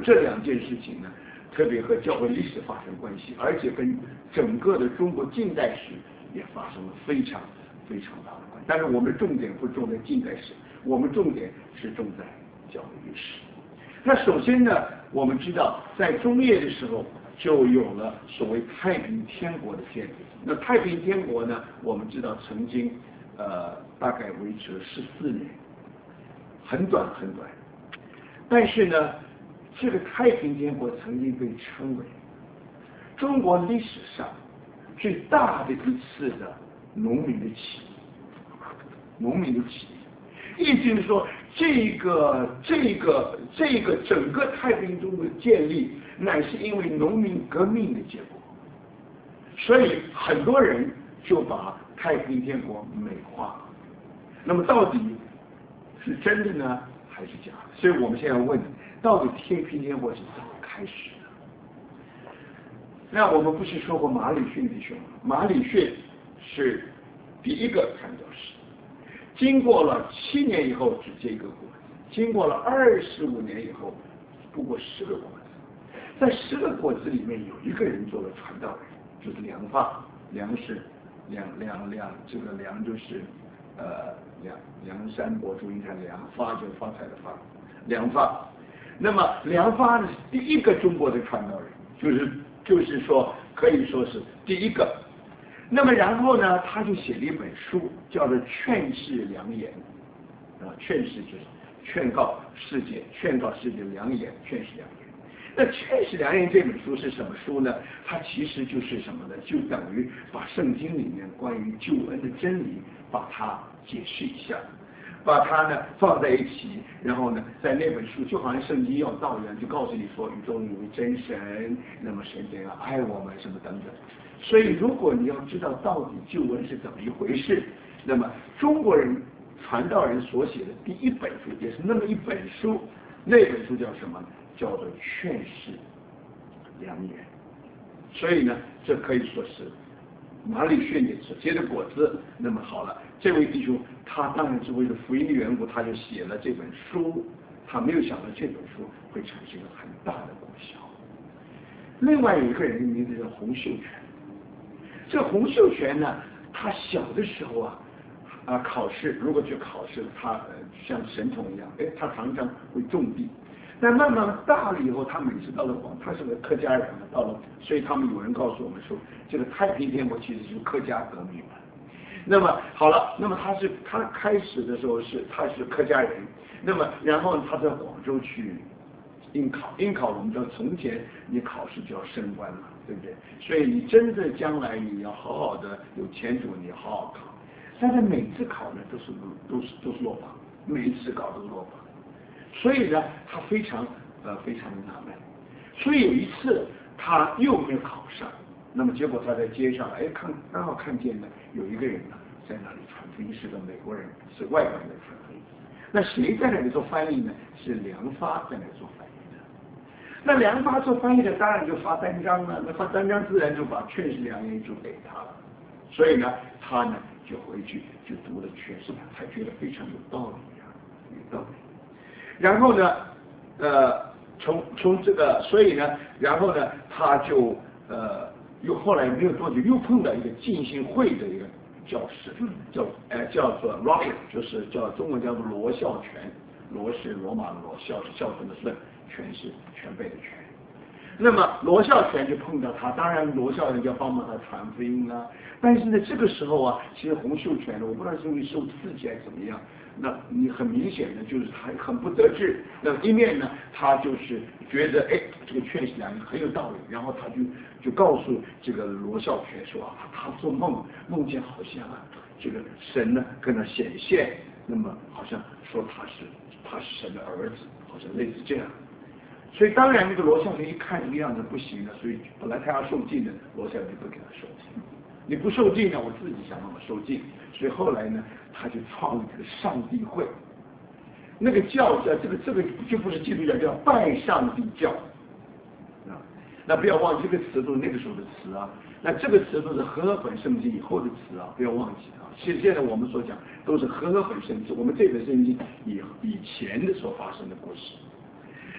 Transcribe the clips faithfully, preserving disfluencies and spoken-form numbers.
这两件事情呢，特别和教会历史发生关系，而且跟整个的中国近代史也发生了非常非常大的关系。但是我们重点不重在近代史，我们重点是重在教会历史。那首先呢，我们知道在中叶的时候就有了所谓太平天国的建立。那太平天国呢，我们知道曾经呃大概维持了十四年，很短很短。但是呢，这个太平天国曾经被称为中国历史上最大的一次的农民的起义，农民的起义，意思是说，这个这个这个整个太平中的建立，乃是因为农民革命的结果，所以很多人就把太平天国美化。那么到底是真的呢，还是假的？所以我们现在问，到底太平天国是怎么开始的？那我们不是说过马礼逊弟兄吗？马礼逊是第一个传教士，经过了七年以后只结一个果子，经过了二十五年以后不过十个果子，在十个果子里面有一个人做了传道人，就是梁发。梁是梁梁梁，这个梁就是呃梁梁山伯祝英台，梁发就是发财的发，梁发。那么梁发呢，第一个中国的传道人，就是就是说可以说是第一个。那么然后呢，他就写了一本书，叫做《劝世良言》啊，劝世就是劝告世界，劝告世界良言，劝世良言。那《劝世良言》这本书是什么书呢？它其实就是什么呢？就等于把圣经里面关于救恩的真理，把它解释一下，把它呢放在一起，然后呢，在那本书就好像圣经要道一样，就告诉你说宇宙里有真神，那么神怎样爱我们什么等等。所以如果你要知道到底救恩是怎么一回事，那么中国人传道人所写的第一本书也是那么一本书，那本书叫什么？叫做《劝世良言》。所以呢，这可以说是马礼逊也所结的果子。那么好了，这位弟兄他当然是为了福音的缘故，他就写了这本书，他没有想到这本书会产生很大的果效。另外有一个人的名字叫洪秀全。这洪秀全呢，他小的时候啊，啊考试如果去考试，他、呃、像神童一样，哎，他常常会中第。但慢慢大了以后，他每次到了广，他是个客家人嘛，到了，所以他们有人告诉我们说，这个太平天国其实是客家革命嘛。那么好了，那么他是他开始的时候是他是客家人，那么然后他在广州去应考，应考我们知道从前你考试就要升官嘛，对不对？所以你真正将来你要好好的有前途，你要好好考。但是每次考呢都是都是都是落榜，每一次考都是落榜。所以呢，他非常呃非常的纳闷。所以有一次他又没有考上，那么结果他在街上，哎，看刚好看见呢有一个人呢在那里传福音，是个美国人，是外国人在传福音。那谁在那里做翻译呢？是梁发在那里做翻译的。那梁发做翻译的当然就发单张了，那发单张自然就把《劝世良言》就给他了。所以呢，他呢就回去就读了《劝世良言》，他觉得非常有道理啊，有道理。然后呢，呃，从从这个，所以呢，然后呢，他就呃，又后来没有多久，又碰到一个浸信会的一个教师，叫呃叫做 Robert， 就是叫中文叫做罗孝全，罗是罗马的罗，孝是孝顺的顺，全是全备的全。那么罗孝全就碰到他，当然罗孝全就要帮忙他传福音啦。但是呢，这个时候啊，其实洪秀全呢，我不知道是因为受刺激还是怎么样，那你很明显的就是他很不得志。那一面呢，他就是觉得哎，这个劝世良言很有道理，然后他就就告诉这个罗孝全说啊，他做梦梦见好像啊，这个神呢跟他显现，那么好像说他是他是神的儿子，好像类似这样。所以当然那个罗孝全一看这个样子不行了，所以本来他要受尽的，罗孝全不给他受尽。你不受尽呢，我自己想办法受尽。所以后来呢，他就创立这个上帝会，那个教叫这个这个就不是基督教，叫拜上帝教啊。那不要忘记这个词都是那个时候的词啊。那这个词都是和合本圣经以后的词啊，不要忘记啊。其实现在我们所讲都是和合本圣经，我们这本圣经以以前的所发生的故事。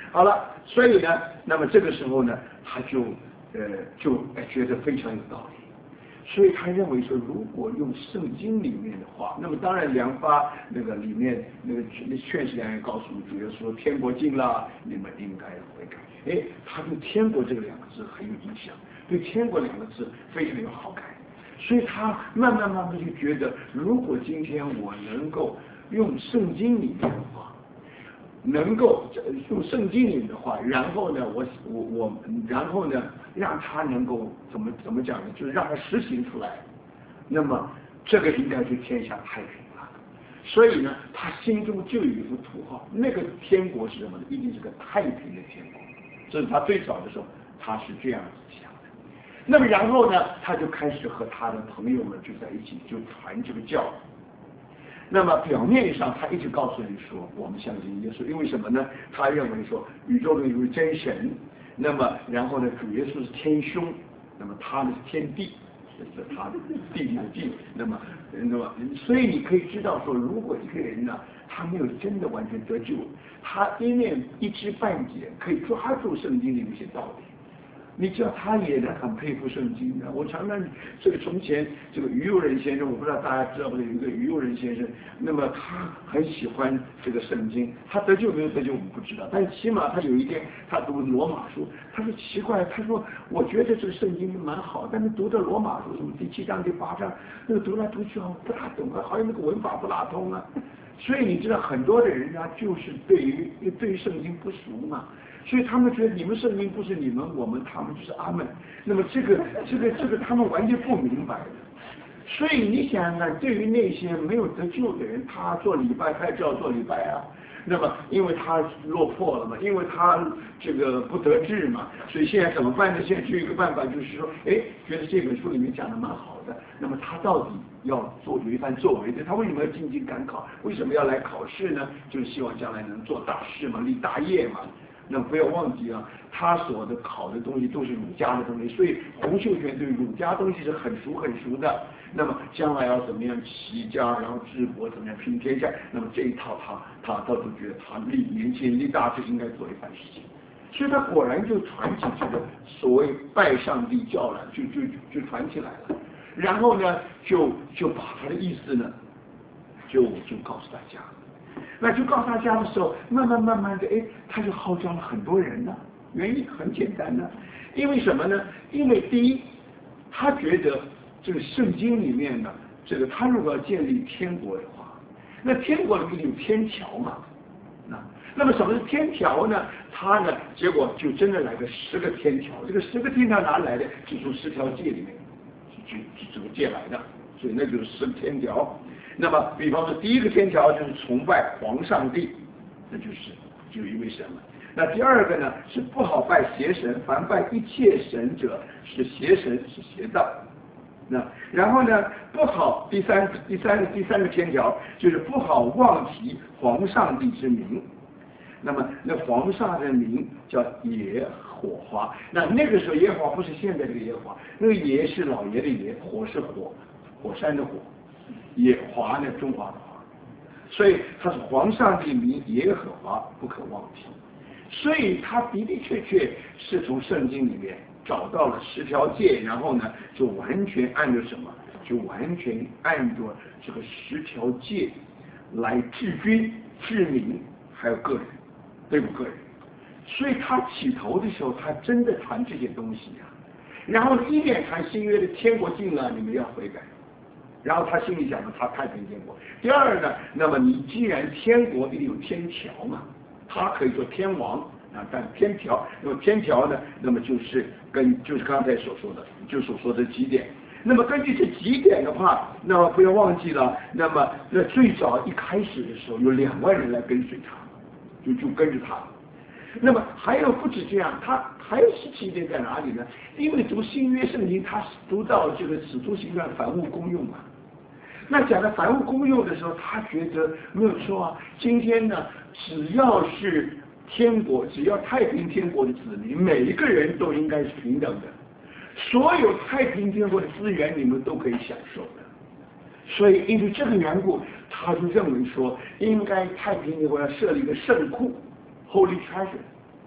好了，所以呢，那么这个时候呢，他就呃就哎觉得非常有道理。所以他认为说，如果用圣经里面的话，那么当然梁发那个里面那个那劝世良也告诉主耶稣说天国近了，你们应该悔改。哎，他对天国这个两个字很有影响，对天国两个字非常有好感，所以他慢慢慢慢就觉得，如果今天我能够用圣经里面的话，能够用圣经里面的话，然后呢，我我我，然后呢，让他能够怎么怎么讲呢？就是让他实行出来，那么这个应该是天下太平了。所以呢，他心中就有一幅图画，那个天国是什么呢？一定是个太平的天国。这是他最早的时候，他是这样子想的。那么然后呢，他就开始和他的朋友们就在一起就传这个教。那么表面上他一直告诉你说，我们相信耶稣，因为什么呢？他认为说宇宙中有真神，那么然后呢，主耶稣是天兄，那么他呢是天地，是他的弟弟的弟，那么那么所以你可以知道说，如果一个人呢，他没有真的完全得救，他一面一知半解，可以抓住圣经里的一些道理。你知道他也很佩服圣经的。我常常这个从前这个于右任先生，我不知道大家知道不知道有一个于右任先生，那么他很喜欢这个圣经，他得救没有得救我们不知道，但是起码他有一天他读罗马书，他说奇怪，他说我觉得这个圣经蛮好，但是读到罗马书什么第七章第八章，那个读来读去好像不大懂啊，好像那个文法不大通啊。所以你知道很多的人啊，就是对于对于圣经不熟嘛。所以他们觉得你们圣经不是你们，我们他们就是阿们。那么这个这个这个他们完全不明白的。所以你想想看，对于那些没有得救的人，他做礼拜他就要做礼拜啊。那么因为他落魄了嘛，因为他这个不得志嘛，所以现在怎么办呢？现在只有一个办法，就是说，哎，觉得这本书里面讲的蛮好的，那么他到底要做有一番作为的，他为什么要进京赶考？为什么要来考试呢？就是希望将来能做大事嘛，立大业嘛。那不要忘记啊，他所的考的东西都是儒家的东西，所以洪秀全对儒家东西是很熟很熟的。那么将来要怎么样齐家，然后治国，怎么样平天下，那么这一套他他他都觉得他立年轻人立大事应该做一番事情，所以他果然就传起这个所谓拜上帝教了，就就就传起来了。然后呢，就就把他的意思呢，就就告诉大家。那就告诉大家的时候，慢慢慢慢的，哎，他就号召了很多人呢。原因很简单呢，因为什么呢？因为第一，他觉得这个圣经里面呢，这个他如果要建立天国的话，那天国里面有天条嘛，那那么什么是天条呢？他呢，结果就真的来个十个天条。这个十个天条哪来的？是从十条诫里面是是这个借来的，所以那就是十天条。那么，比方说，第一个天条就是崇拜皇上帝，那就是就一位神了。那第二个呢是不好拜邪神，凡拜一切神者是邪神，是邪道。那然后呢，不好第三第三个第三个天条就是不好妄提皇上帝之名。那么那皇上的名叫耶火华，那那个时候耶和华不是现在这个耶和华，那个耶是老爷的耶，火是火，火山的火。耶华呢，中华的华，所以他是皇上帝名耶和华不可忘记，所以他的的确确是从圣经里面找到了十条诫，然后呢就完全按照什么，就完全按照这个十条诫来治君治民还有个人，对不个人，所以他起头的时候他真的传这些东西呀、啊，然后一面传新约的天国近了，你们要悔改。然后他心里想着他太平天国。第二呢，那么你既然天国一定有天条嘛，他可以做天王啊，但天条，那么天条呢，那么就是跟就是刚才所说的，就所说的几点。那么根据这几点的话，那么不要忘记了，那么那最早一开始的时候有两万人来跟随他，就就跟着他。那么还有不止这样，他还有稀奇一点在哪里呢？因为读新约圣经，他读到这个使徒行传凡物公用嘛。那讲到凡物公用的时候，他觉得没有错啊。今天呢，只要是天国，只要太平天国的子民，每一个人都应该是平等的，所有太平天国的资源你们都可以享受的。所以因为这个缘故，他就认为说，应该太平天国要设立一个圣库 （Holy Treasure），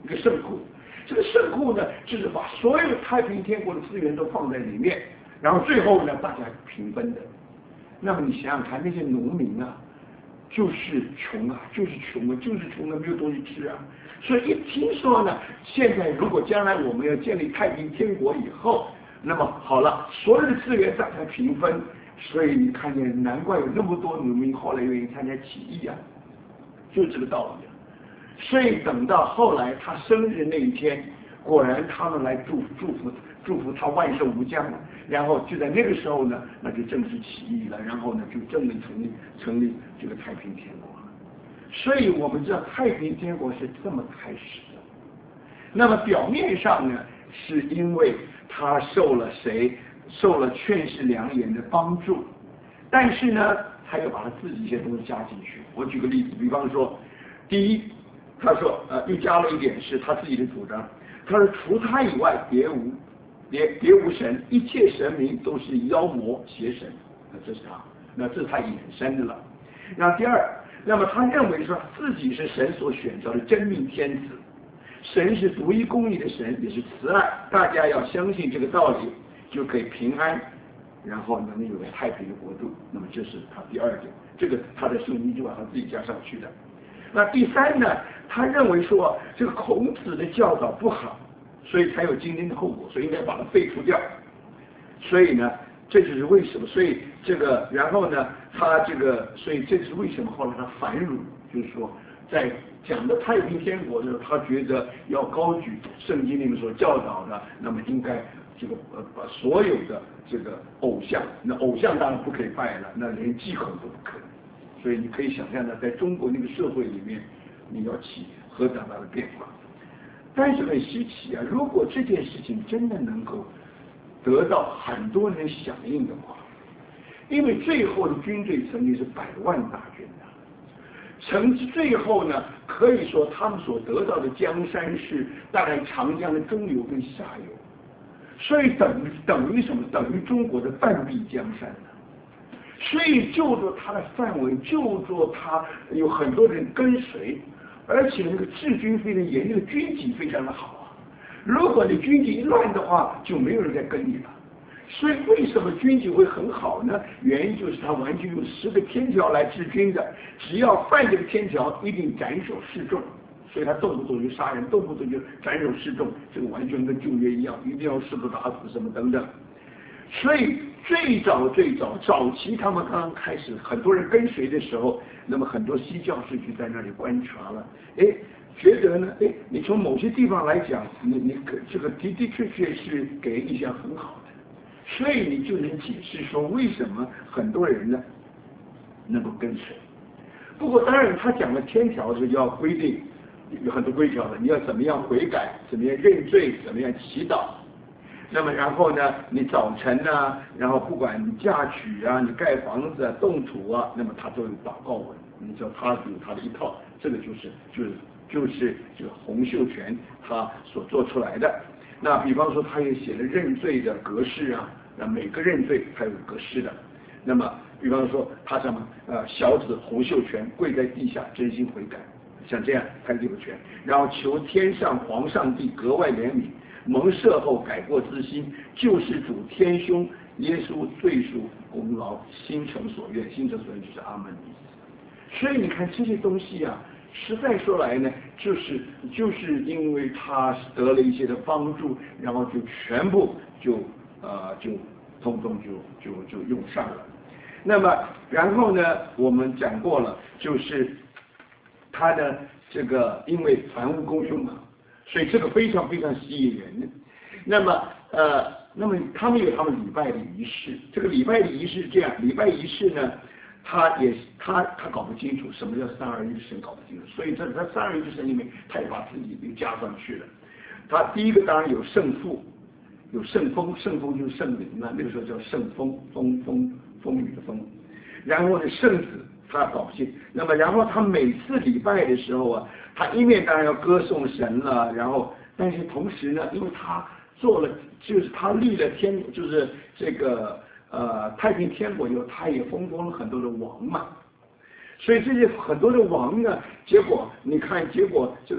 一个圣库。这个圣库呢，就是把所有太平天国的资源都放在里面，然后最后呢，大家平分的。那么你想想看，那些农民啊，就是穷啊，就是穷啊，就是穷的没有东西吃啊。所以一听说呢，现在如果将来我们要建立太平天国以后，那么好了，所有的资源大家平分。所以你看见，难怪有那么多农民后来愿意参加起义啊，就这个道理啊。所以等到后来他生日那一天，果然他们来祝祝福祝福他万寿无疆，然后就在那个时候呢，那就正式起义了，然后呢就正式成立成立这个太平天国了。所以我们知道太平天国是这么开始的。那么表面上呢，是因为他受了谁受了劝世良言的帮助，但是呢，他又把他自己一些东西加进去。我举个例子，比方说，第一，他说呃又加了一点是他自己的主张，他说除他以外别无别别无神，一切神明都是妖魔邪神，那这是他，那这是他衍生的了。然后第二，那么他认为说自己是神所选召的真命天子，神是独一公义的神，也是慈爱，大家要相信这个道理，就可以平安，然后能有个太平的国度。那么这是他第二点，这个他的圣经就把他自己加上去的。那第三呢，他认为说这个孔子的教导不好，所以才有今天的后果，所以应该把它废除掉。所以呢，这就是为什么。所以这个，然后呢，他这个，所以这是为什么后来他反辱，就是说在讲的太平天国的时候，他觉得要高举圣经里面所教导的，那么应该这个呃把所有的这个偶像，那偶像当然不可以拜了，那连祭孔都不可以。所以你可以想象的，在中国那个社会里面，你要起何等大的变化。但是很稀奇啊，如果这件事情真的能够得到很多人响应的话，因为最后的军队曾经是百万大军的，曾最后呢，可以说他们所得到的江山是大概长江的中游跟下游，所以等于等于什么？等于中国的半壁江山呢。所以就着它的范围，就着它有很多人跟随，而且那个治军非常严，那个军纪非常的好啊。如果你军纪一乱的话，就没有人再跟你了。所以为什么军纪会很好呢？原因就是他完全用十个天条来治军的，只要犯这个天条，一定斩首示众。所以他动不动就杀人，动不动就斩首示众，这个完全跟旧约一样，一定要誓不打死什么等等。所以最早最早早期他们刚刚开始，很多人跟随的时候，那么很多西教士就在那里观察了，哎，觉得呢，哎，你从某些地方来讲，你你这个的的确确是给人印象很好的，所以你就能解释说为什么很多人呢能够跟随。不过当然他讲的天条是要规定，有很多规条的，你要怎么样悔改，怎么样认罪，怎么样祈祷。那么然后呢，你早晨啊，然后不管你嫁娶啊，你盖房子啊，动土啊，那么他都有祷告文，你知道他有他的一套，这个就是就是就是这个洪秀全他所做出来的。那比方说他也写了认罪的格式啊，那每个认罪他有格式的。那么比方说他什么呃小子洪秀全跪在地下真心悔改，像这样他六个全，然后求天上皇上帝格外怜悯。蒙赦后改过自新，救世主天兄耶稣罪赎功劳，心诚所愿，心诚所愿就是阿门的意思。所以你看这些东西啊，实在说来呢，就是就是因为他得了一些的帮助，然后就全部就呃就通通就就就用上了。那么然后呢，我们讲过了，就是他的这个因为凡物公兄嘛。所以这个非常非常吸引人。那么呃，那么他们有他们礼拜的仪式，这个礼拜的仪式这样，礼拜仪式呢，他也他他搞不清楚什么叫三而一神，搞不清楚，所以在他三而一神里面，他也把自己给加上去了。他第一个当然有圣父，有圣风，圣风就是圣灵嘛，那个时候叫圣风，风风风雨的风。然后呢，圣子他搞不清，那么然后他每次礼拜的时候啊。他一面当然要歌颂神了，然后，但是同时呢，因为他做了，就是他立了天，就是这个呃太平天国以后，他也封封了很多的王嘛，所以这些很多的王呢，结果你看，结果这个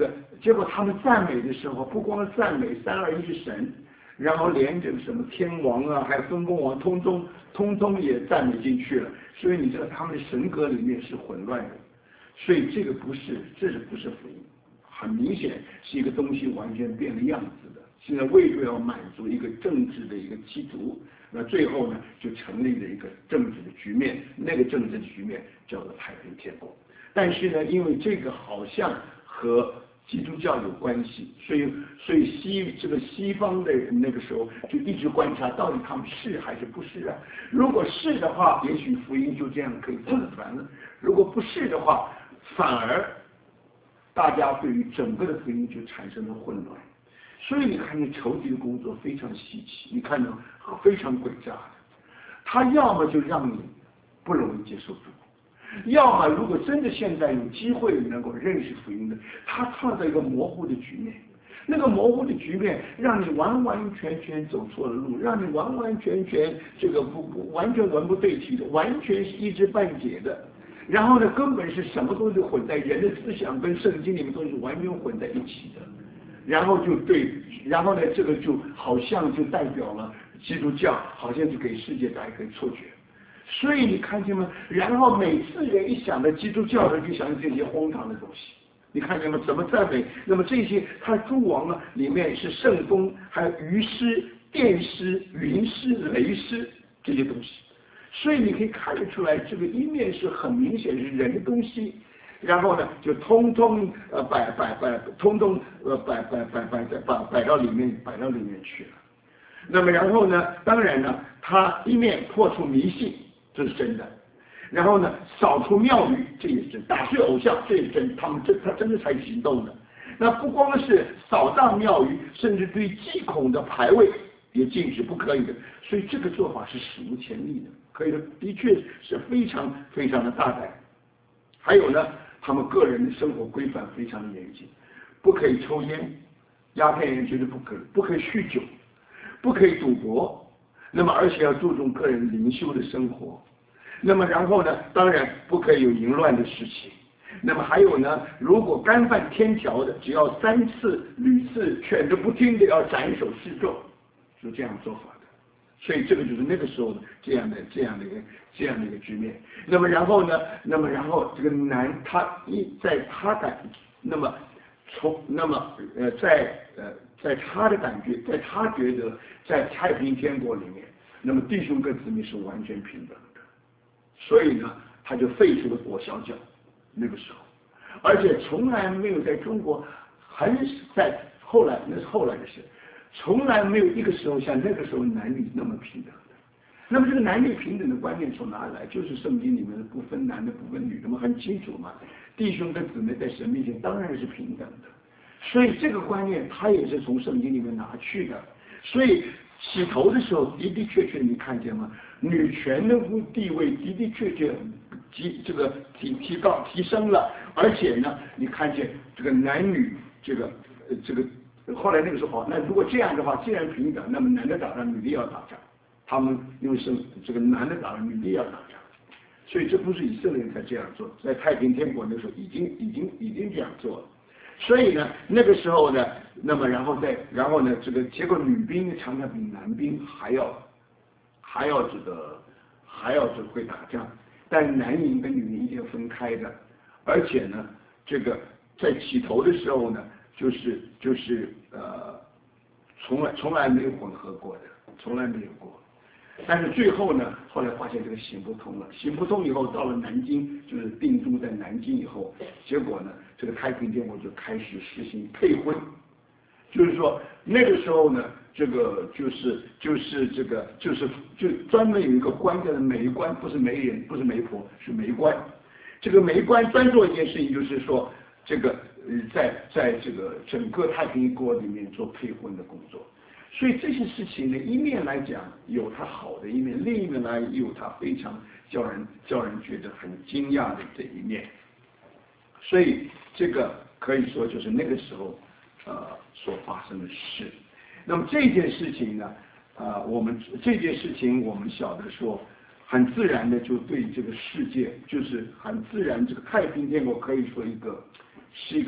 结果他们赞美的时候，不光赞美三二一神，然后连这个什么天王啊，还有分封王，通通通通也赞美进去了。所以你知道他们的神格里面是混乱的，所以这个不是，这是不是福音？很明显是一个东西完全变了样子的。现在为了要满足一个政治的一个企图，那最后呢就成立了一个政治的局面，那个政治的局面叫做太平天国。但是呢，因为这个好像和基督教有关系，所以所以西这个西方的人那个时候就一直观察，到底他们是还是不是啊？如果是的话，也许福音就这样可以正传了；如果不是的话，反而大家对于整个的福音就产生了混乱。所以你看见仇敌的工作非常稀奇，你看到非常诡诈的，他要么就让你不容易接受主，要么如果真的现在有机会能够认识福音的，他创造一个模糊的局面，那个模糊的局面让你完完全全走错了路，让你完完全全这个不不完全文不对题的，完全是一知半解的，然后呢根本是什么东西混在人的思想跟圣经里面都是完全混在一起的，然后就对，然后呢这个就好像就代表了基督教，好像就给世界带来一个错觉。所以你看见吗？然后每次人一想到基督教的，就想到这些荒唐的东西。你看见吗？怎么赞美？那么这些他诸王呢，里面是圣风，还有鱼狮、电狮、云狮、雷狮这些东西。所以你可以看得出来，这个一面是很明显是人的东西，然后呢就通通呃摆摆摆，通通呃摆摆摆摆摆摆到里面摆到里面去了。那么然后呢，当然呢，他一面破除迷信。这是真的，然后呢，扫除庙宇，这也是真；打碎偶像，这也是真。他们真，他真的采取行动的。那不光是扫荡庙宇，甚至对祭孔的牌位也禁止，不可以的。所以这个做法是史无前例的，可以的，的确是非常非常的大胆。还有呢，他们个人的生活规范非常的严谨，不可以抽烟，鸦片烟绝对不可以，不可以酗酒，不可以赌博。那么，而且要注重个人灵修的生活。那么，然后呢，当然不可以有淫乱的事情。那么还有呢，如果干犯天条的，只要三次屡次劝着不听的，要斩首示众，是这样做法的。所以这个就是那个时候这样的这样的一个这样的一个局面。那么然后呢，那么然后这个男他一在他感，那么从那么呃在呃。在他的感觉，在他觉得，在太平天国里面，那么弟兄跟姊妹是完全平等的，所以呢，他就废除了裹小脚，那个时候，而且从来没有在中国，很在后来那是后来的事，从来没有一个时候像那个时候男女那么平等的。那么这个男女平等的观念从哪里来？就是圣经里面的不分男的不分女的嘛，很清楚嘛，弟兄跟姊妹在神面前当然是平等的。所以这个观念他也是从圣经里面拿去的，所以起头的时候的的确确你看见吗？女权的地位的的确确提这个提提高提升了，而且呢，你看见这个男女这个呃这个后来那个时候好，那如果这样的话，既然平等，那么男的打仗，女的要打仗，他们因为是这个男的打仗，女的要打仗，所以这不是以色列人才这样做，在太平天国那时候已经已经已经这样做了。所以呢，那个时候呢，那么然后再然后呢，这个结果女兵常常比男兵还要还要这个还要这个会打仗，但男营跟女营一定要分开的，而且呢，这个在起头的时候呢，就是就是呃，从来从来没有混合过的，从来没有过。但是最后呢，后来发现这个行不通了，行不通以后，到了南京，就是定都在南京以后，结果呢，这个太平天国就开始实行配婚，就是说那个时候呢，这个就是就是这个就是就专门有一个官叫媒官，不是媒人，不是媒婆，是媒官。这个媒官专做一件事情，就是说这个呃在在这个整个太平国里面做配婚的工作。所以这些事情呢，一面来讲有它好的一面，另一面来有它非常叫人叫人觉得很惊讶的这一面。所以这个可以说就是那个时候呃所发生的事。那么这件事情呢，啊、呃，我们这件事情我们晓得说，很自然的就对这个世界，就是很自然，这个太平天国可以说一个是一个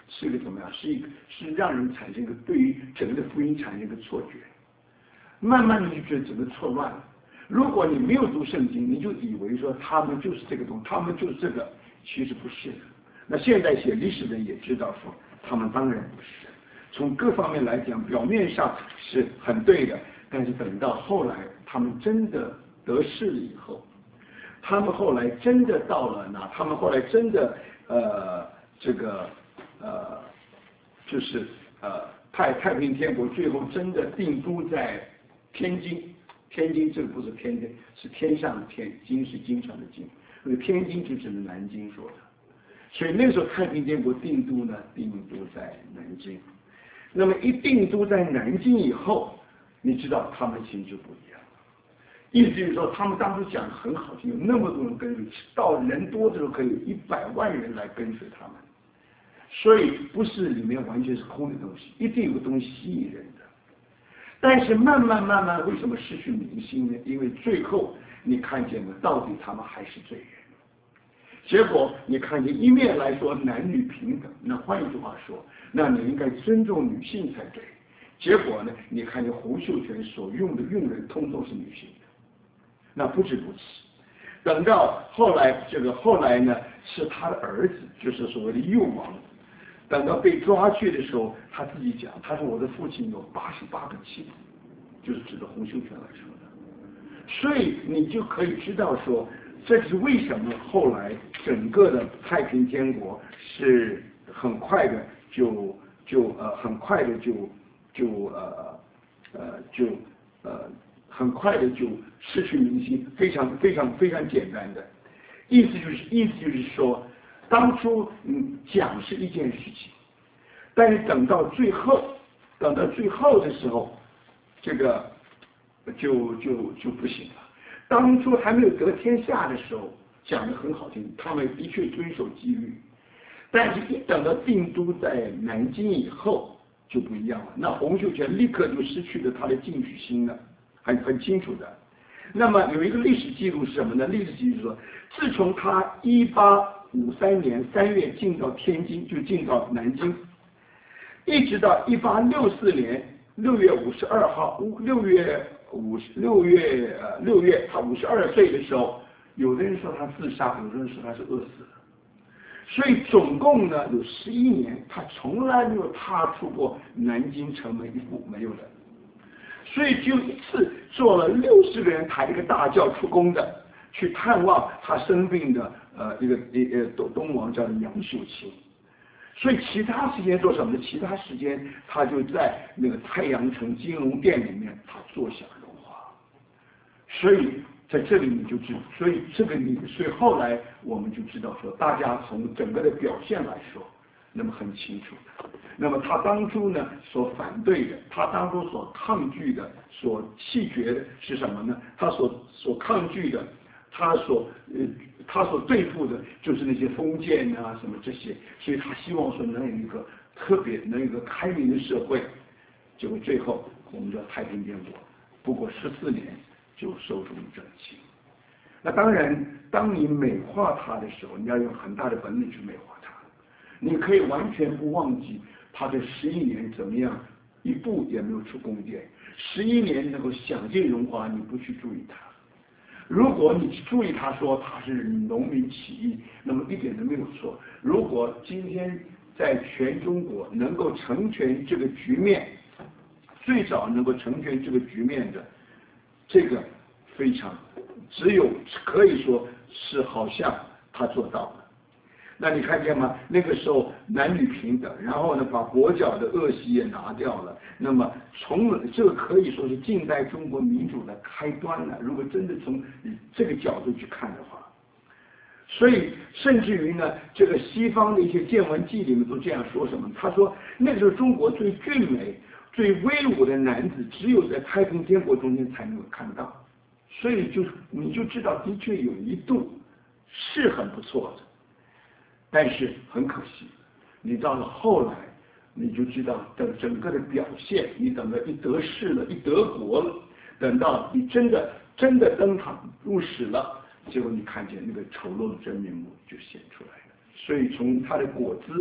是一个怎么样？是一个是让人产生一个对于整个的福音产生一个错觉，慢慢的就觉得整个错乱了。如果你没有读圣经，你就以为说他们就是这个东西，他们就是这个，其实不是的。那现在写历史的人也知道说，他们当然不是。从各方面来讲，表面上是很对的，但是等到后来他们真的得势了以后，他们后来真的到了哪？他们后来真的呃这个呃就是呃太太平天国最后真的定都在天津。天津这个不是天津，是天上的天，京是京城的京，那个天津就指的南京说的。所以那时候太平天国定都呢，定都在南京。那么一定都在南京以后，你知道他们情就不一样了。意思就是说，他们当初讲很好听，有那么多人跟随，到人多的时候可以有一百万人来跟随他们。所以不是里面完全是空的东西，一定有个东西吸引人的。但是慢慢慢慢，为什么失去民心呢？因为最后你看见了，到底他们还是罪人。结果你看见一面来说男女平等，那换一句话说，那你应该尊重女性才对。结果呢，你看见洪秀全所用的用人通通是女性的，那不止如此。等到后来，这个后来呢，是他的儿子，就是所谓的幼王。等到被抓去的时候，他自己讲，他说我的父亲有八十八个妻子，就是指的洪秀全来说的。所以你就可以知道说，这是为什么后来整个的太平天国是很快的就就呃很快的就就呃呃就呃很快的就失去民心，非常非常非常简单的意思就是意思就是说。当初嗯讲是一件事情，但是等到最后，等到最后的时候，这个就就就不行了。当初还没有得天下的时候，讲的很好听，他们的确遵守纪律，但是一等到定都在南京以后就不一样了。那洪秀全立刻就失去了他的进取心了，很很清楚的。那么有一个历史记录是什么呢？历史记录是说，自从他一八五三年三月进到天津，就进到南京，一直到一八六四年六月五十二号，六月五十六月呃六月他五十二岁的时候，有的人说他自杀，有的人说他是饿死的。所以总共呢有十一年，他从来没有踏出过南京城门一步，没有的。所以只有一次做了六十个人抬一个大轿出宫的，去探望他生病的呃一个呃东东王叫杨秀清。所以其他时间做什么呢？其他时间他就在那个太阳城金融殿里面，他坐享荣华。所以在这里你就知道，所以这个你，所以后来我们就知道说，大家从整个的表现来说，那么很清楚。那么他当初呢所反对的，他当初所抗拒的，所弃绝的是什么呢？他所所抗拒的，他所呃他所对付的就是那些封建啊什么这些，所以他希望说能有一个特别能有一个开明的社会。结果最后我们叫太平天国，不过十四年就寿终正寝。那当然，当你美化它的时候，你要用很大的本领去美化它。你可以完全不忘记他这十一年怎么样，一步也没有出宫殿，十一年能够享尽荣华，你不去注意它。如果你去注意他说他是农民起义，那么一点都没有错。如果今天在全中国能够成全这个局面，最早能够成全这个局面的，这个非常只有可以说是好像他做到了。那你看见吗？那个时候男女平等，然后呢，把跛脚的恶习也拿掉了。那么从这个可以说是近代中国民主的开端了。如果真的从这个角度去看的话，所以甚至于呢，这个西方的一些见闻记里面都这样说什么？他说那个时候中国最俊美、最威武的男子，只有在太平天国中间才能够看到。所以就你就知道，的确有一度是很不错的。但是很可惜，你到了后来，你就知道等整个的表现，你等到一得势了，一得国了，等到你真的真的登堂入室了，结果你看见那个丑陋的真面目就显出来了。所以从他的果子，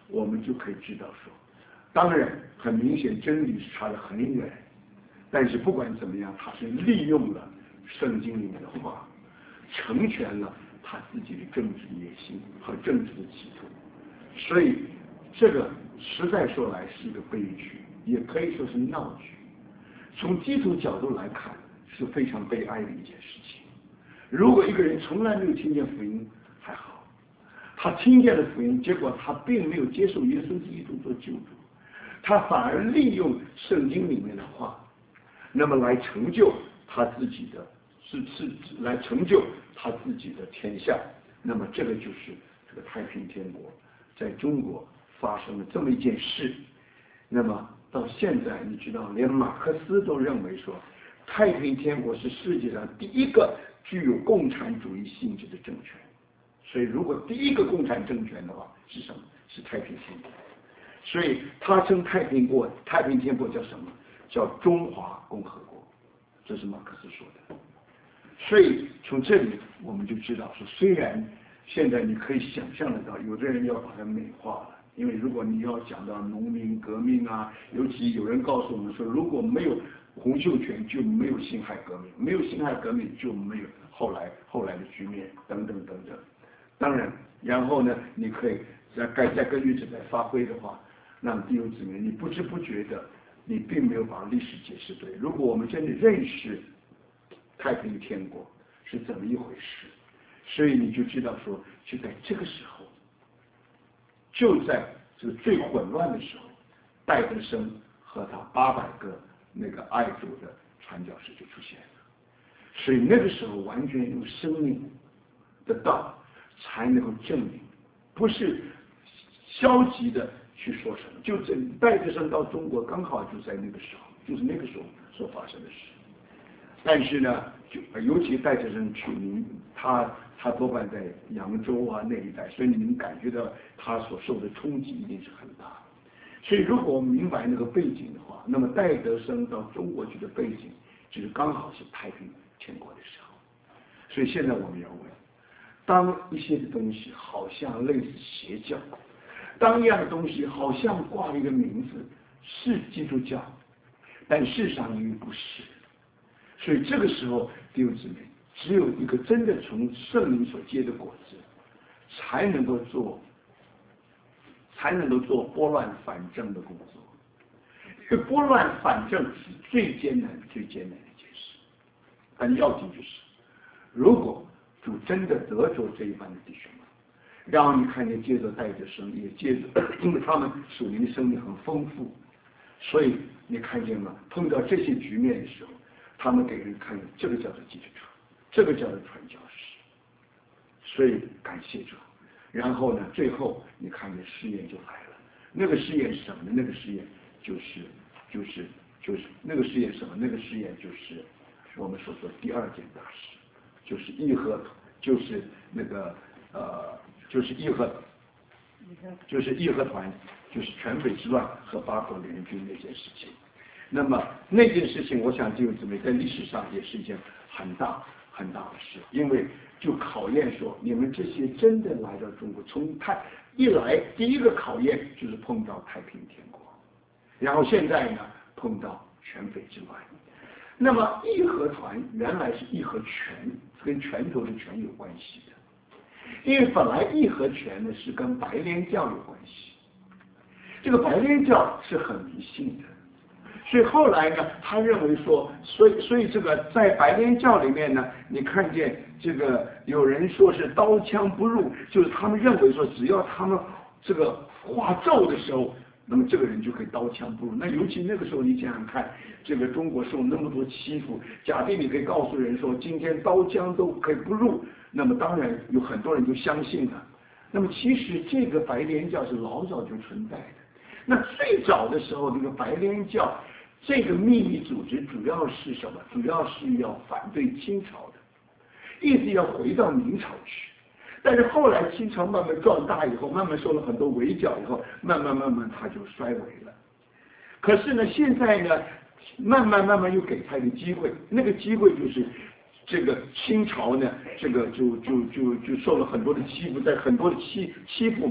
我们就可以知道说，当然很明显真理是差得很远，但是不管怎么样，他是利用了圣经里面的话，成全了他自己的政治野心和政治的企图，所以这个实在说来是一个悲剧，也可以说是闹剧。从基督角度来看，是非常悲哀的一件事情。如果一个人从来没有听见福音还好，他听见了福音，结果他并没有接受耶稣基督做救主，他反而利用圣经里面的话，那么来成就他自己的是是来成就他自己的天下，那么这个就是这个太平天国在中国发生了这么一件事。那么到现在你知道，连马克思都认为说太平天国是世界上第一个具有共产主义性质的政权。所以如果第一个共产政权的话是什么？是太平天国。所以他称太平国太平天国叫什么？叫中华共和国，这是马克思说的。所以从这里我们就知道说，虽然现在你可以想象得到，有的人要把它美化了，因为如果你要讲到农民革命啊，尤其有人告诉我们说，如果没有洪秀全就没有辛亥革命，没有辛亥革命就没有后来后来的局面等等等等。当然，然后呢，你可以再再再根据这来发挥的话，那么弟兄姊妹，你不知不觉的，你并没有把历史解释对。如果我们真的认识太平天国是怎么一回事，所以你就知道说，就在这个时候，就在这个最混乱的时候，戴德生和他八百个那个爱主的传教士就出现了。所以那个时候完全用生命的道才能够证明，不是消极的去说什么。就这戴德生到中国刚好就在那个时候，就是那个时候所发生的事。但是呢，就尤其戴德生去，您他他多半在扬州啊那一带，所以你能感觉到他所受的冲击一定是很大。所以如果我们明白那个背景的话，那么戴德生到中国去的背景，就是刚好是太平天国的时候。所以现在我们要问，当一些的东西好像类似邪教，当一样的东西好像挂了一个名字是基督教，但事实上又不是。所以这个时候弟兄姊妹，只有一个真的从圣灵所结的果子，才能够做才能够做拨乱反正的工作。因为拨乱反正是最艰难最艰难的一件事，但要紧就是，如果主真的得着这一般的弟兄们，让你看见接着带着生，也接着，因为他们属灵的生命很丰富，所以你看见吗？碰到这些局面的时候，他们给人看见这个叫做基督徒，这个叫做传教士，所以感谢主。然后呢，最后你看见试验就来了。那个试验是什么呢？那个试验就是就是就是那个试验什么？那个试验就是我们所说的第二件大事，就是义和，就是那个呃，就是义和，就是义和团，就是全北之乱和八国联军那件事情。那么那件事情，我想弟兄姊妹在历史上也是一件很大很大的事，因为就考验说你们这些真的来到中国，从太一来第一个考验就是碰到太平天国，然后现在呢碰到全北之乱。那么义和团原来是义和拳，跟拳头的拳有关系的，因为本来义和拳呢是跟白莲教有关系，这个白莲教是很迷信的。所以后来呢，他认为说，所以所以这个在白莲教里面呢，你看见这个有人说是刀枪不入，就是他们认为说，只要他们这个画咒的时候，那么这个人就可以刀枪不入。那尤其那个时候，你想想看，这个中国受那么多欺负，假定你可以告诉人说，今天刀枪都可以不入，那么当然有很多人就相信了。那么其实这个白莲教是老早就存在的。那最早的时候，这个白莲教这个秘密组织主要是什么？主要是要反对清朝的，一直要回到明朝去。但是后来清朝慢慢壮大以后，慢慢受了很多围剿以后，慢慢慢慢它就衰微了。可是呢，现在呢，慢慢慢慢又给他一个机会，那个机会就是这个清朝呢，这个就就就就受了很多的欺负，在很多的欺欺负嘛，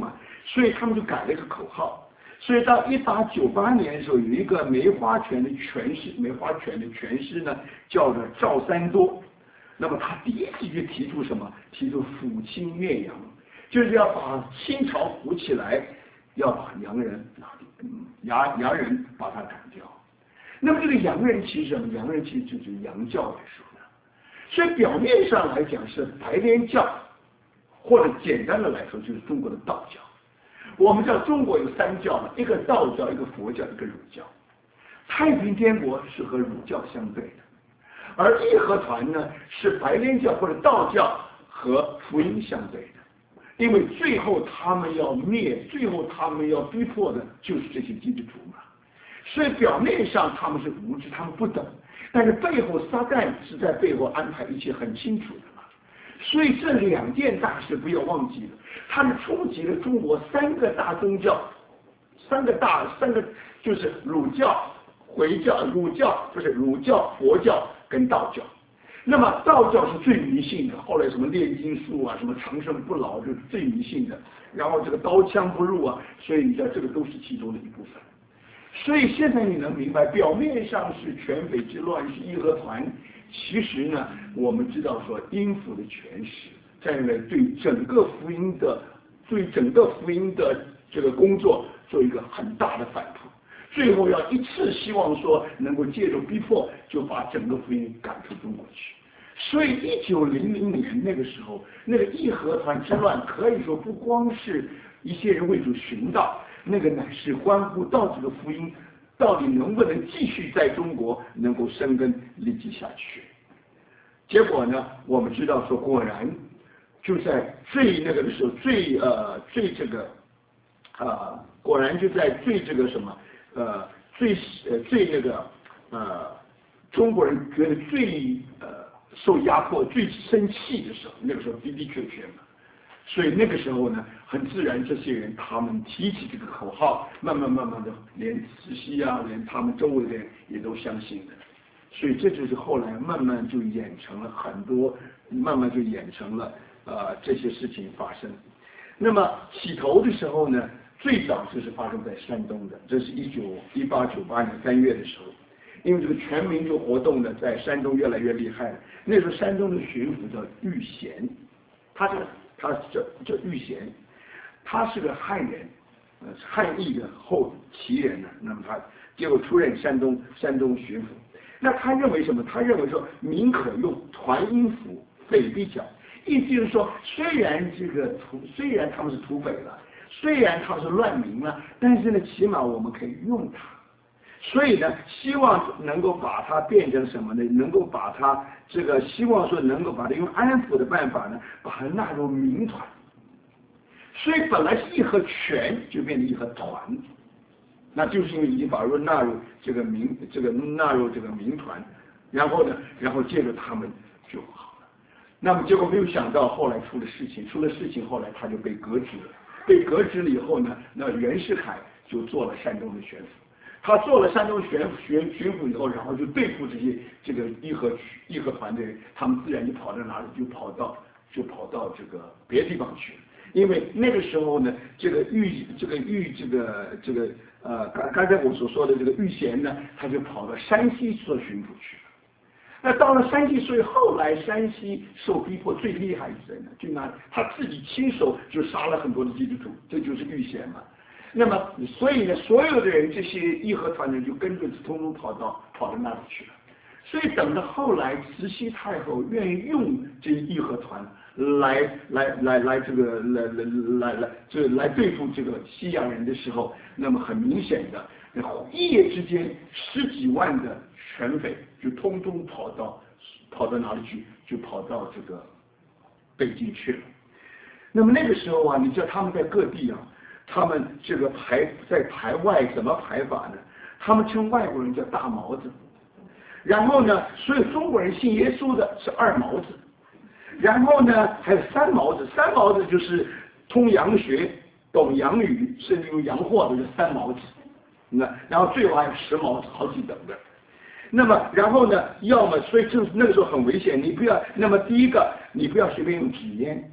所以他们就改了一个口号。所以到一八九八年的时候，有一个梅花拳的拳师，梅花拳的拳师呢，叫做赵三多。那么他第一次就提出什么？提出抚清灭洋，就是要把清朝扶起来，要把洋人洋洋人把他赶掉。那么这个洋人其实什么？洋人其实就是洋教来说的。所以表面上来讲是白莲教，或者简单的来说就是中国的道教。我们知道中国有三教嘛，一个道教，一个佛教，一个儒教。太平天国是和儒教相对的，而义和团呢是白莲教或者道教和福音相对的。因为最后他们要灭，最后他们要逼迫的就是这些基督徒嘛。所以表面上他们是无知，他们不懂，但是背后撒旦是在背后安排一切很清楚的嘛。所以这两件大事不要忘记了，它是冲击了中国三个大宗教，三个大三个就是儒教、回教、儒教不是儒教、佛教跟道教。那么道教是最迷信的，后来什么炼金术啊，什么长生不老就是最迷信的，然后这个刀枪不入啊，所以你知道这个都是其中的一部分。所以现在你能明白，表面上是全匪之乱，是义和团，其实呢，我们知道说阴府的权势在那对整个福音的对整个福音的这个工作做一个很大的反扑，最后要一次希望说能够借助逼迫，就把整个福音赶出中国去。所以一九零零年那个时候，那个义和团之乱可以说不光是一些人为主寻道，那个乃是关乎到这个福音到底能不能继续在中国能够生根立基下去。结果呢，我们知道说果然就在最那个的时候，最呃最这个呃果然就在最这个什么呃最呃最那个呃中国人觉得最呃受压迫最生气的时候，那个时候的的确确嘛。所以那个时候呢，很自然这些人他们提起这个口号，慢慢慢慢的连慈禧啊，连他们周围的人也都相信的。所以这就是后来慢慢就演成了很多，慢慢就演成了呃这些事情发生。那么起头的时候呢，最早就是发生在山东的，这是一九一八九八年三月的时候，因为这个全民族活动呢在山东越来越厉害了。那时候山东的巡抚叫玉贤，他是他叫叫玉贤，他是个汉人，呃汉裔的后旗人呢。那么他结果出任山东山东巡抚。那他认为什么？他认为说民可用，团因服，匪必剿。意思就是说，虽然这个土虽然他们是土匪了，虽然他们是乱民了，但是呢，起码我们可以用它。所以呢，希望能够把它变成什么呢？能够把它这个希望说能够把它用安抚的办法呢，把它纳入民团。所以本来是义和拳就变成义和团，那就是因为已经把入纳入这个民这个纳入这个民团，然后呢，然后借着他们就好了。那么结果没有想到后来出了事情，出了事情后来他就被革职了。被革职了以后呢，那袁世凯就做了山东的巡抚。他做了山东巡巡巡抚以后，然后就对付这些这个义和义和团的人，他们自然就跑到哪里，就跑到就跑到这个别的地方去了。因为那个时候呢，这个玉这个玉这个这个呃刚刚才我所说的这个玉贤呢，他就跑到山西做巡抚去了。那到了山西，所以后来山西受逼迫最厉害是谁呢？就拿他自己亲手就杀了很多的基督徒，这就是玉贤嘛。那么，所以呢，所有的人，这些义和团人就跟着通通跑到跑到那里去了。所以等到后来，慈禧太后愿意用这义和团来来来来这个来来来来这来对付这个西洋人的时候，那么很明显的，一夜之间十几万的全匪就通通跑到跑到哪里去？就跑到这个北京去了。那么那个时候啊，你知道他们在各地啊。他们这个排在排外怎么排法呢？他们称外国人叫大毛子，然后呢，所有中国人信耶稣的是二毛子，然后呢还有三毛子，三毛子就是通洋学、懂洋语，甚至有洋货的是三毛子，那然后最后还有十毛子，好几等的。那么然后呢，要么所以就是那个时候很危险，你不要。那么第一个，你不要随便用纸烟。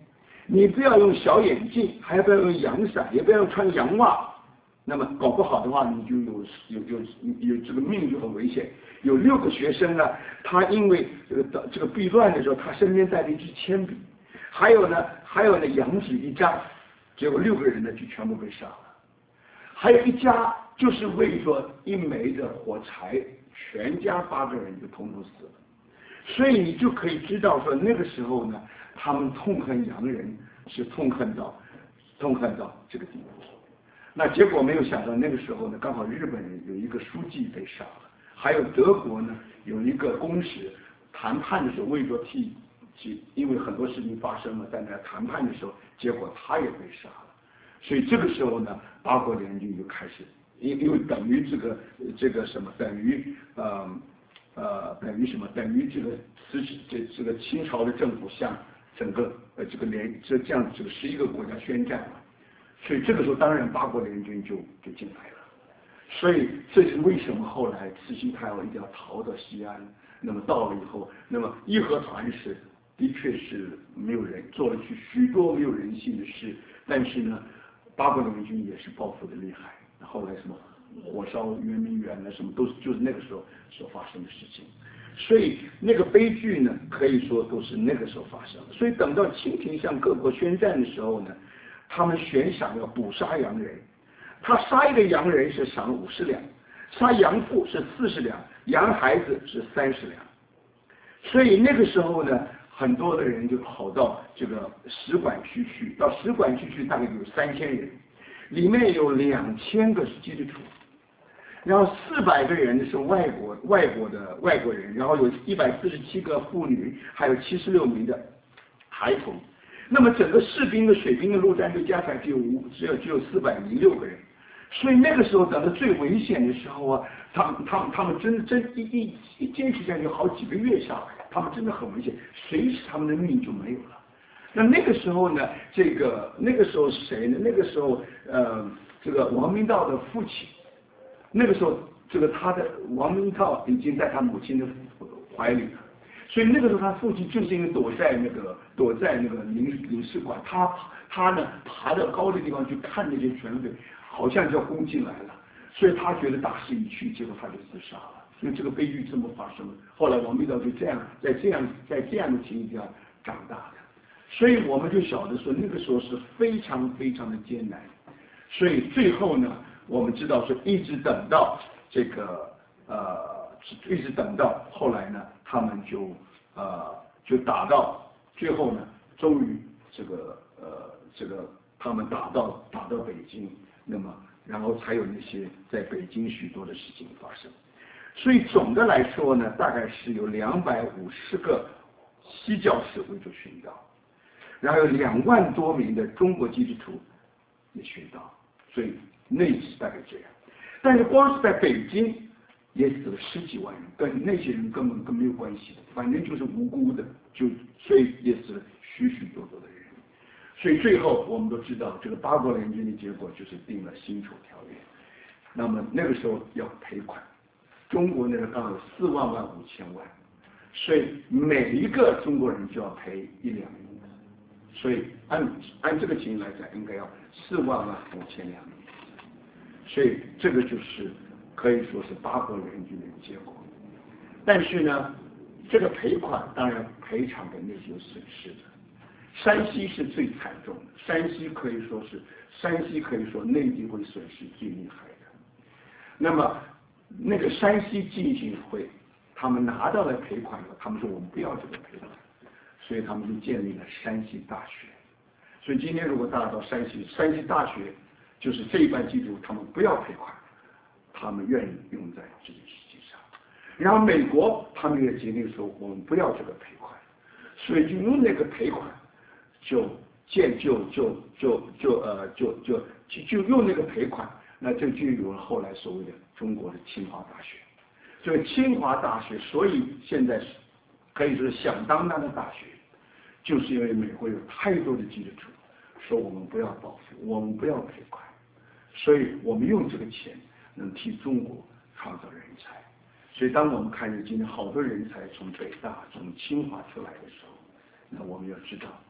你不要用小眼镜，还不要用阳伞，也不要穿洋袜。那么搞不好的话，你就有有有有这个命就很危险。有六个学生呢，他因为这个这个避乱的时候，他身边带了一支铅笔，还有呢还有呢羊纸一张，结果六个人呢就全部被杀了。还有一家就是为了一枚的火柴，全家八个人就统统死了。所以你就可以知道说，那个时候呢，他们痛恨洋人是痛恨到痛恨到这个地步。那结果没有想到，那个时候呢，刚好日本人有一个书记被杀了，还有德国呢有一个公使谈判的时候为了替替，因为很多事情发生了，在那谈判的时候，结果他也被杀了。所以这个时候呢，八国联军就开始，因因为等于这个这个什么，等于呃呃等于什么，等于这个慈这这个清朝的政府向整个呃这个联这这样这个十一个国家宣战嘛。所以这个时候，当然八国联军就就进来了。所以这是为什么后来慈禧太后一定要逃到西安。那么到了以后，那么义和团是的确是没有人做了去许多没有人性的事，但是呢，八国联军也是报复的厉害。后来什么火烧圆明园呢，什么都是就是那个时候所发生的事情。所以那个悲剧呢，可以说都是那个时候发生的。所以等到清廷向各国宣战的时候呢，他们悬赏要捕杀洋人，他杀一个洋人是赏五十两，杀洋妇是四十两，洋孩子是三十两。所以那个时候呢，很多的人就跑到这个使馆区去，到使馆区去大概有三千人，里面有两千个是基督徒，然后四百个人是外国外国的外国人，然后有一百四十七个妇女，还有七十六名的孩童。那么整个士兵的、水兵的陆战队加起来只有五，只有只有四百零六个人，所以那个时候等到最危险的时候啊，他们他们他们真真一一一坚持下去好几个月下来，他们真的很危险，随时他们的命就没有了。那那个时候呢，这个那个时候是谁呢？那个时候呃，这个王明道的父亲，那个时候这个他的王明道已经在他母亲的怀里了。所以那个时候，他父亲就是因为躲在那个躲在那个领领事馆，他他呢爬到高的地方去看那些全匪，好像就要攻进来了，所以他觉得大势已去，结果他就自杀了。所以这个悲剧这么发生。后来王明道就这样在这样在这样的情形下长大的，所以我们就晓得说那个时候是非常非常的艰难。所以最后呢，我们知道说一直等到这个呃。一直等到后来呢，他们就呃就打到最后呢，终于这个呃这个他们打到打到北京，那么然后才有那些在北京许多的事情发生。所以总的来说呢，大概是有两百五十个西教士为主殉道，然后有两万多名的中国基督徒也殉道，所以那是大概这样。但是光是在北京也死了十几万人，跟那些人根本跟没有关系的，反正就是无辜的，就所以也死了许许多多的人。所以最后我们都知道，这个八国联军的结果就是定了辛丑条约。那么那个时候要赔款，中国那个刚好有四万万五千万，所以每一个中国人就要赔一两银子，所以按按这个情形来讲，应该要四万万五千两银子。所以这个就是可以说是八国联军的结果。但是呢，这个赔款当然赔偿给那些有损失的。山西是最惨重的，山西可以说是山西可以说内地会损失最厉害的。那么那个山西进行会，他们拿到了赔款以后，他们说我们不要这个赔款，所以他们就建立了山西大学。所以今天如果大家到山西，山西大学就是这一班基督徒，他们不要赔款，他们愿意用在这件事情上。然后美国他们也决定说我们不要这个赔款，所以就用那个赔款。就建就就就就呃就就就就用那个赔款，那就就有了后来所谓的中国的清华大学。所以清华大学，所以现在是可以说是响当当的大学，就是因为美国有太多的基督徒说我们不要报复，我们不要赔款，所以我们用这个钱能替中国创造人才。所以当我们看见今天好多人才从北大、从清华出来的时候，那我们要知道。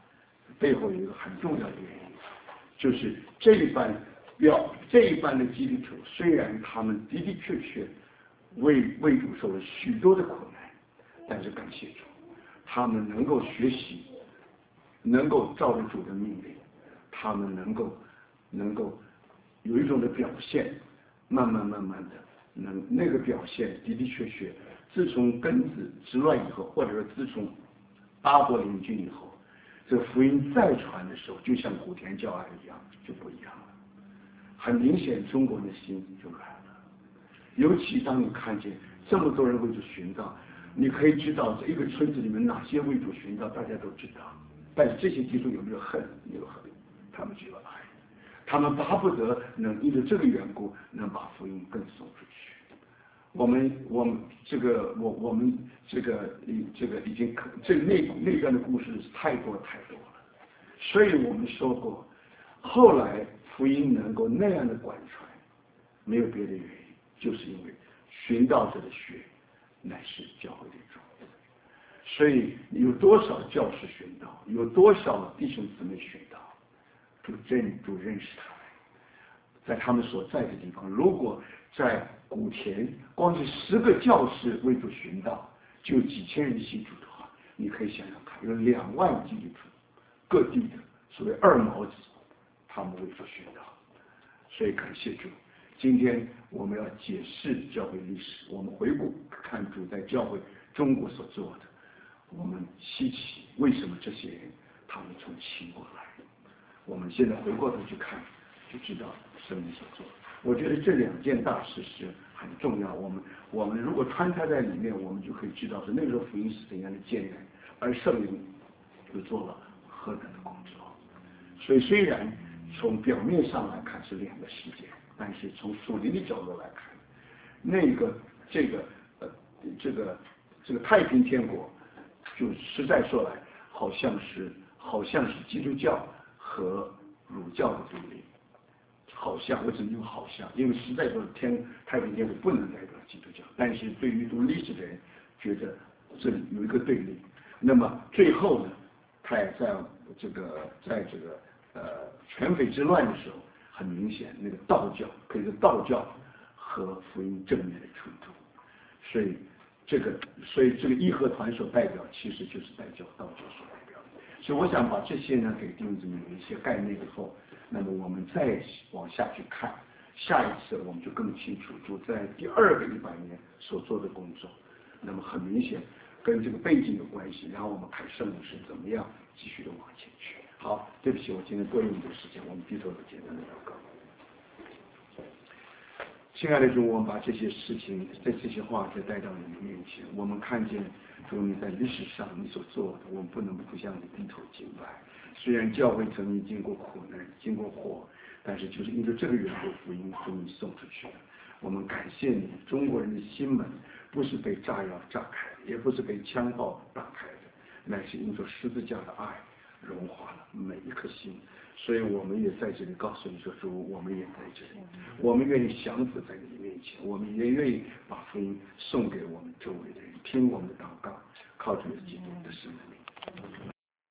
背后有一个很重要的原因，就是这一班表这一班的基督徒，虽然他们的的确确为为主受了许多的苦难，但是感谢主，他们能够学习，能够照着主的命令，他们能够能够有一种的表现，慢慢慢慢的，能那个表现的的确确，自从庚子之乱以后，或者说自从阿伯林军以后，这福音再传的时候，就像古田教案一样，就不一样了。很明显，中国人的心就软了。尤其当你看见这么多人为主寻道，你可以知道这一个村子里面哪些为主寻道，大家都知道。但是这些基督有没有恨？没有恨，他们只有爱，他们巴不得能因着这个缘故，能把福音更送出去。我们我们这个我我们这个这个已经这那那段的故事太多太多了，所以我们说过，后来福音能够那样的广传，没有别的原因，就是因为寻道者的血乃是教会的种子。所以有多少教士寻道，有多少弟兄姊妹寻道，主认主认识他们，在他们所在的地方，如果在古田光是十个教士为主寻道，就有几千人信主的话，你可以想想看，有两万基督徒，各地的所谓二毛子，他们为主寻道。所以感谢主，今天我们要解释教会历史，我们回顾看主在教会中国所做的，我们稀奇为什么这些人他们从秦国来，我们现在回过头去看，就知道神所做的。我觉得这两件大事是很重要，我们我们如果穿插在里面，我们就可以知道是那个时候福音是怎样的艰难，而圣灵又做了何等的工作。所以虽然从表面上来看是两个事件，但是从属灵的角度来看，那个这个呃这个这个太平天国，就实在说来，好像是好像是基督教和儒教的对立。好像我只能用好像，因为实在说天太平天国不能代表基督教，但是对于读历史的人觉得这里有一个对立。那么最后呢，他也在这个在这个呃全匪之乱的时候，很明显那个道教可以说道教和福音正面的冲突，所以这个所以这个义和团所代表其实就是代教道教所代表的。所以我想把这些呢给弟兄姊妹有一些概念以后，那么我们再往下去看，下一次我们就更清楚主在第二个一百年所做的工作，那么很明显跟这个背景有关系，然后我们看圣灵是怎么样继续的往前去。好，对不起，我今天多用一点时间，我们低头的简单的祷告。亲爱的主，我们把这些事情，在这些话再带到你的面前，我们看见主你在历史上你所做的，我们不能不向你低头敬拜。虽然教会曾经经过苦难，经过火，但是就是因为这个缘故，福音终于送出去了。我们感谢你，中国人的心门不是被炸药炸开的，也不是被枪炮打开的，乃是因着十字架的爱融化了每一颗心。所以我们也在这里告诉你说，主，我们也在这里，我们愿意降服在你面前，我们也愿意把福音送给我们周围的人，听我们的祷告，靠主的基督的圣名。